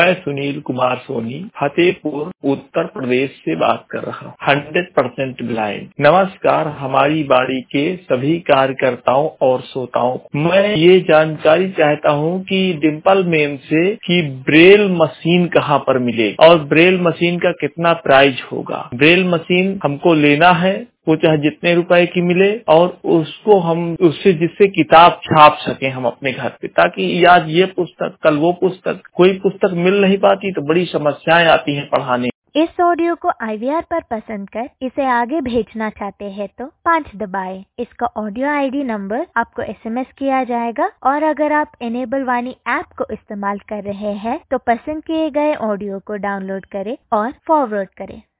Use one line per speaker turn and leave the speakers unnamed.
मैं सुनील कुमार सोनी फतेहपुर उत्तर प्रदेश से बात कर रहा हूँ, 100% ब्लाइंड। नमस्कार हमारी बाड़ी के सभी कार्यकर्ताओं और श्रोताओं को। मैं ये जानकारी चाहता हूँ कि डिम्पल मैम से कि ब्रेल मशीन कहाँ पर मिले और ब्रेल मशीन का कितना प्राइस होगा। ब्रेल मशीन हमको लेना है, वो चाहे जितने रुपए की मिले, और उसको हम उससे जिससे किताब छाप सके हम अपने घर पे, ताकि आज ये पुस्तक कल वो पुस्तक, कोई पुस्तक मिल नहीं पाती तो बड़ी समस्याएं आती हैं पढ़ाने।
इस ऑडियो को IVR पर पसंद कर इसे आगे भेजना चाहते हैं तो 5 दबाएं। इसका ऑडियो ID नंबर आपको SMS किया जाएगा, और अगर आप इनेबल वाणी ऐप को इस्तेमाल कर रहे हैं तो पसंद किए गए ऑडियो को डाउनलोड करें और फॉरवर्ड करें।